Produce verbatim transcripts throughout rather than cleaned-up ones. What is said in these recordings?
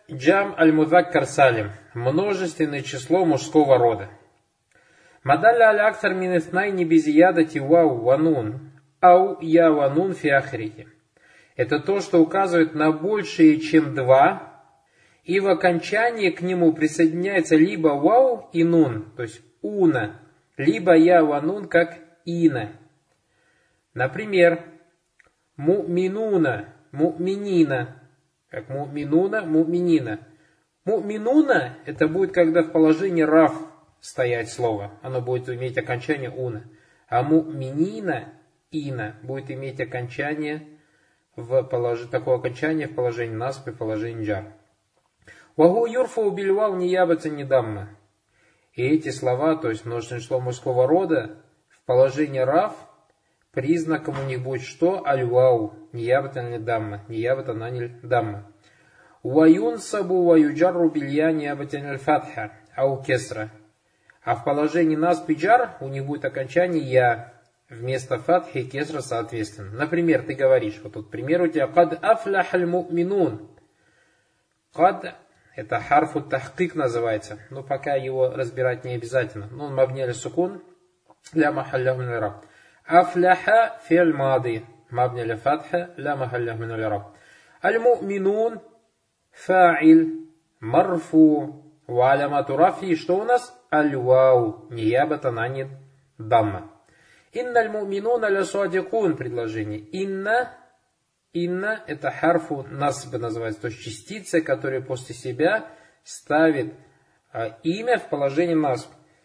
Джам аль-мудзаккар салим. Множественное число мужского рода. Мадалля аль-актар мин итhnайни безиядати вау ванун. Ау я ванун фи ахрихи. Это то, что указывает на большее, чем два, и в окончании к нему присоединяется либо вау и нун, то есть уна, либо я ванун как ина. Например, му'минуна, му'минина, как му'минуна, му'минина. Му'минуна это будет, когда в положении раф стоять слово, оно будет иметь окончание уна. А му'минина, ина, будет иметь окончание в полож... такое окончание в положении насб и в положении джар. Вагу юрфу бильвал ниябата недамма. И эти слова, то есть множественное число мужского рода, в положении раф, признаком у них будет что? Аль-вау, ниябата недамма, ниябата наниль дамма. Ваюнсабу ваюджарру билья ниябата аль-фатха, ау кесра. А в положении насб и джар у них будет окончание я, вместо фатхи и кесра соответственно. Например, ты говоришь, вот тут пример у тебя, «Кад афляхаль му'минун». «Кад» это харфу тахкик называется, но пока его разбирать не обязательно. Но он мабни аль-сукун, ля махаллях мин аль-раб. Афляха фи'ль мади, мабни аль-фатха, ля махаллях мин аль-раб. Аль-му'минун фа'иль марфу ва алямату рафи. Что у нас? Аль-вау, ниябата нанид дамма. Инна аль-му'минуна ля суадикун, предложение. Инна, инна это харфу насб называется, то есть частица, которая после себя ставит а, имя в положении насб.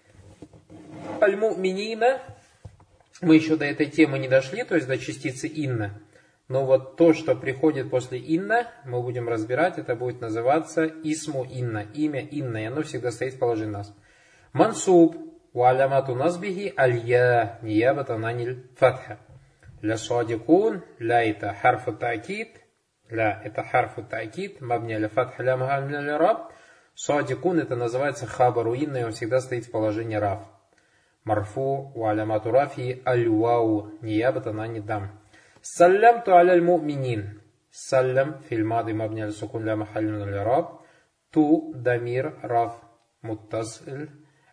Аль-му'минина, мы еще до этой темы не дошли, то есть до частицы инна. Но вот то, что приходит после инна, мы будем разбирать, это будет называться исму инна, имя инна, и оно всегда стоит в положении насб. Мансуб. وعلامات نصبه الياء نيابة عن الفتحة. لصادقون لا это حرف التأكيد لا это حرف التأكيد مبني على فتح لا محل من الإعراب. صادقون это называется хабару инна, и он всегда стоит в положении раф. مرفوع وعلامات رفعه الواو نيابة عن الضم. سلمت على المؤمنين. سلم في الماضي مبني على السكون لا محل من الإعراب. تو ضمير رفع متصل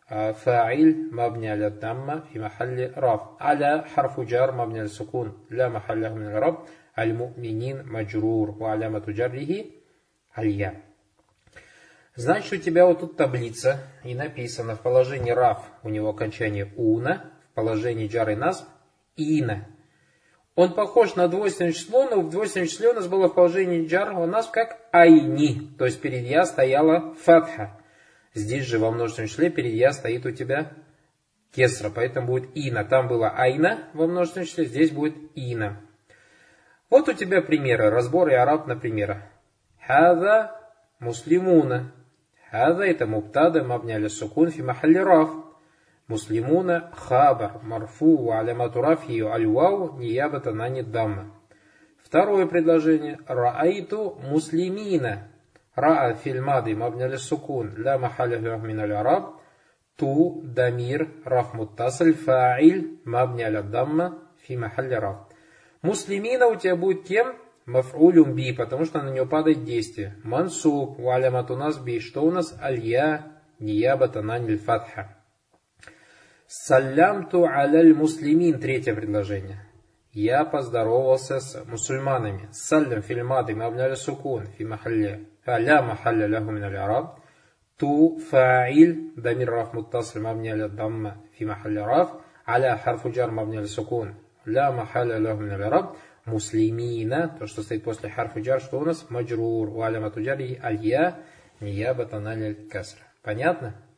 فاعل مبني على الضمة في محل رفع. على حرف جر مبني على السكون لا محل له من الإعراب. المؤمنين مجرور وعلامة جره الياء. Значит, у тебя вот тут таблица, и написано в положении раф у него окончание уна, в положении джар и насб ина. Он похож на двойственное число, но в двойственном числе у нас было в положении джар и насб как айни, то есть перед я стояла фатха. Здесь же во множественном числе перед я стоит у тебя кесра, поэтому будет ина. Там было айна во множественном числе, здесь будет ина. Вот у тебя примеры, разбор и араб на примерах. Хаза муслимуна. Хаза это мубтада мабни аля сукун фи махалли раф. Муслимуна хабар марфу ва алямату рафию аль-вау ниябата нанид дамма. Второе предложение. Раайту муслимина. Ра'a фил мади мабни аля сукун ла махалля лаху мин аль-араб. Ту дамир раф муттасиль фа'иль мабни аля дамма фи махалли раф. Муслимина у тебя будет кем? Маф'улюм би, потому что на него падает действие. Мансуб ва алямату насби. Что у нас? Аль-я ниябата наниль фатха. Салямту аляль муслимин. Третье предложение. Я поздоровался с мусульманами. Саллям фил мади мабни аля сукун фи махалли لا محل له من الإعراب. تو فاعل ضمير رفع متصل مبني على الضمة في محل رفع على حرف جر مبني على السكون لا محل له من الإعراب. مسلمين то, что стоит после حرف جر, что у нас? مجرور وعلامة جره الياء نيابة عن الكسر. Понятно?